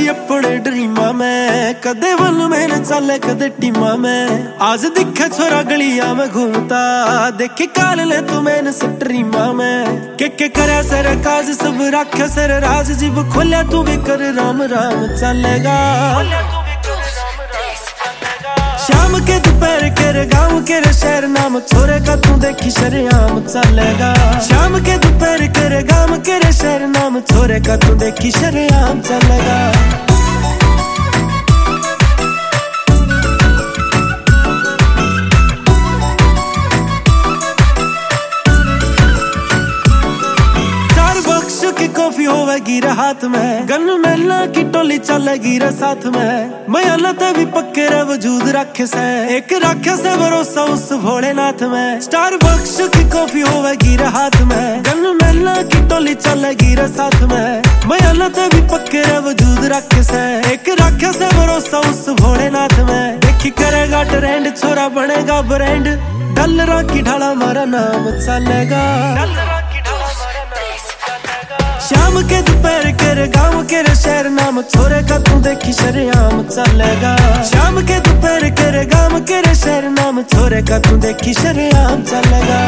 सी अपने ड्रीमा में, कदे वन मेरे चले कदे टीमा में। आज दिखे छोरा गलिया में घूमता, देखी काल ले तू मैंने स्ट्रीमा में। के करे सर काज सब रखे सर राज, जीव खोले तू भी कर राम राम चलेगा। शाम के दोपहर के गाँव के शहर नाम छोरे का तू देखी शरेआम चलेगा। शाम के दोपहर के गाँव के शहर नाम छोरे का तू देखी शरेआम चलेगा। कॉफी होवेगी हाथ में, गन मेला की टोली चलेगी रे साथ में। मैं अल्लाह भी पक्के रे वजूद रखे से, एक रखे से भरोसा उस भोलेनाथ में। स्टार बक्स की कॉफी होवेगी रे हाथ में, गन मेला की टोली चलेगी रे साथ में। मैं अल्लाह भी पक्के रे वजूद रखे से, एक रखे से भरोसा उस भोलेनाथ में। देखी करेगा ट्रेंड छोरा बनेगा ब्रांड, डलरा की ढाला मारा नाम चलेगा। शाम के दोपहर के गाँव के शहर नाम छोरे का तू देखी शरेआम चलेगा। शाम के दोपहर के गाँव के शहर नाम छोरे का तू देखी शरेआम चलेगा।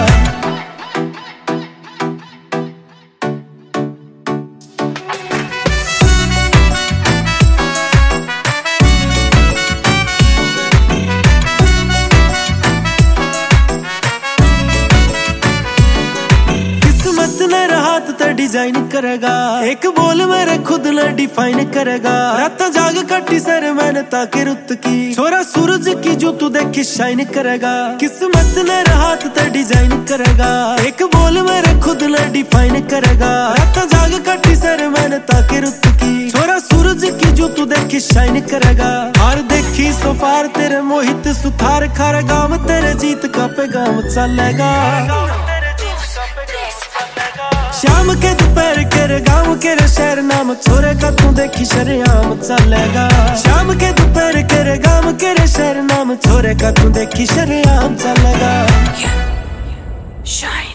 हाथ ते डिजाइन करेगा, एक बोल मेरे खुद ने डिफाइन करेगा। रात जाग कटी सर मैंने ताकि रुत की, छोरा सूरज की जो तू देखी शाइन करेगा। किस्मत ने हाथ ते डिजाइन करेगा, एक बोल मेरे खुद ने डिफाइन करेगा। रात जाग कटी सर मैंने ताकि रुत की, छोरा सूरज की जो तू देखी शाइन करेगा। हार देखी सोफार तेरे मोहित सुथार खार गाम तेरे जीत का पैगाम चलेगा। शाम के दोपहर के गाँव के शहर नाम छोरे का तू देखी शरेआम चलेगा। शाम के दोपहर के गाँव के शहर नाम छोरे का तू देखी शरेआम चलेगा।